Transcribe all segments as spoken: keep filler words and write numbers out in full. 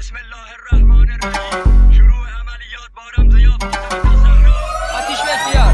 بسم الله الرحمن الرحیم. شروع عملیات با رمز یافت آتیش بسیار.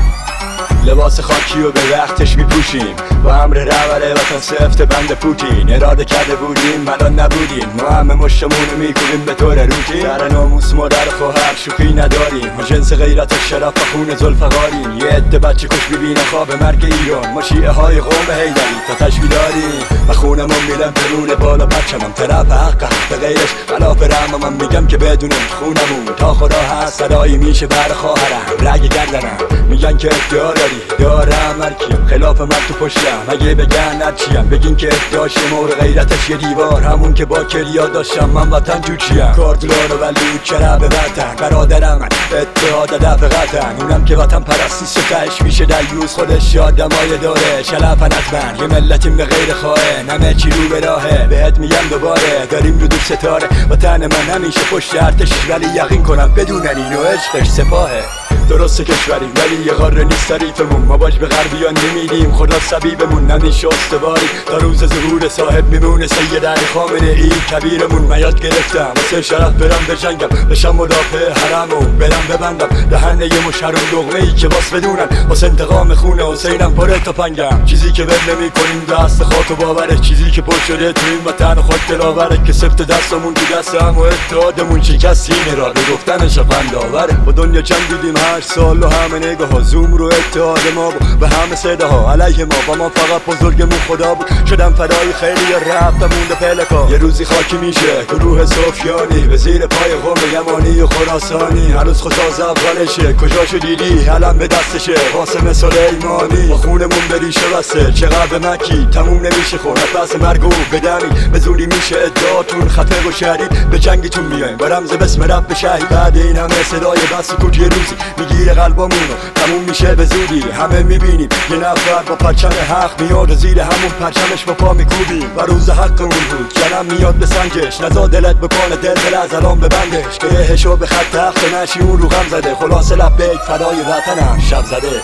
لباس خاکی و به وقتش میپوشیم، با امر رهبر وطن سفت بند پوتین. اراده کرده بودیم الان نبودیم، ما همه مشتمون میکنیم به طور روتین. در ناموس مادر خواهر شوخی نداریم، ما جنس غیرت و شرف و خون زلفقاریم. یه عده بچه کش ببینه خواب مرگ ایران، ما شیعه های قوم حیدری تا تشوی داریم. و خونمون میرم برون بالا پرچمم، طرف حق به غیرش خلاف رحمم. من میگم که بدونم خونمون تا خدا هست، صدایی میشه بر خواهرم رگ گردنم. میگن که ادعا داری دارم مرکیم، خلاف من تو پشتم اگه بگن نرچیم. بگین که ادعاش مور غیرتش یه دیوار، همون که با کریا داشتم من وطن تو چیم. کاردلار و بلود چرا به وطن برادرم، من اتحاد دفع قطن. اونم که وطن پرستی ستش میشه دیوز، خودش آدمای داره شلف ندمن. یه ملتیم به غیر خواهن، همه چی رو به راهه. بهت میگم دوباره داریم رو دو ستاره. وطن من همیشه پشت ارتش، ولی یقین کنم بدونن اینو عشقش سپاهه. درسته کشوریم ولی یه قاره نیست تعریفمون، ما باش به غربیان نمیدیم خدا سبیبمون. نمیشه استواری تا روز ظهور صاحب میمونه سید علی خامنه ای کبیرمون. من یاد گرفتم واسه شرف برم به جنگم، بشم مدافع حرمم، برم ببندم دهنه یه مشهرم لقمه ای که باس بدونن واسه انتقام خونه حسینم پره تا پنگم. چیزی که ول نمی کنیم دست خاک و باوره، چیزی که پر شده تو این وطن خود دلاوره. که سفت دستمون تو دست هم و اتحادمون شکست این را به گفتنش پنداوره. با دنیا جنگیدیم هر سال و همه نگاه ها زوم رو اتحاد ما بود، به همه صداها علیه ما با ما فقط بزرگمون خدا بود. شدم فدای خیلی رفتم مونده پلکا، یه روزی خاکی میشه گروه سفیانی به زیر پای قوم یمانی و خراسانی. هنوز خساز افغانشه کجاشو دیدی الان به دستشه قاسم سلیمانی. با خونمون بریشه بسته چقدر مکی تموم نمیشه خون پس مرگو بدمی. به زوری میشه ادعاتون خطر و شدید به جنگتون میایم با رمز بسم رب شهید. بعد این همه صدای بس کود یه روزی میگیره قلبمونو تموم میشه به زودی. همه میبینیم یه نفر با پرچم حق میاد زیر همون پرچمش با پا میکوبیم و روز حقمون بود. جنم میاد به سنجش نزا دلت بکنه دل دل از الان ببندش. که هشو به خط تخت نشی اون رو غم زده خلاص لبیک فدای وطنم شب زده.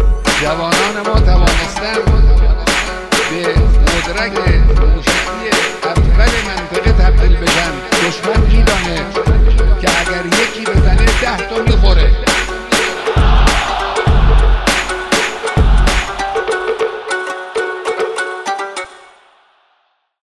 جوانان ما توانستن به مدرک موشکی اول منطقه تبدیل بشن. دشمن میدانه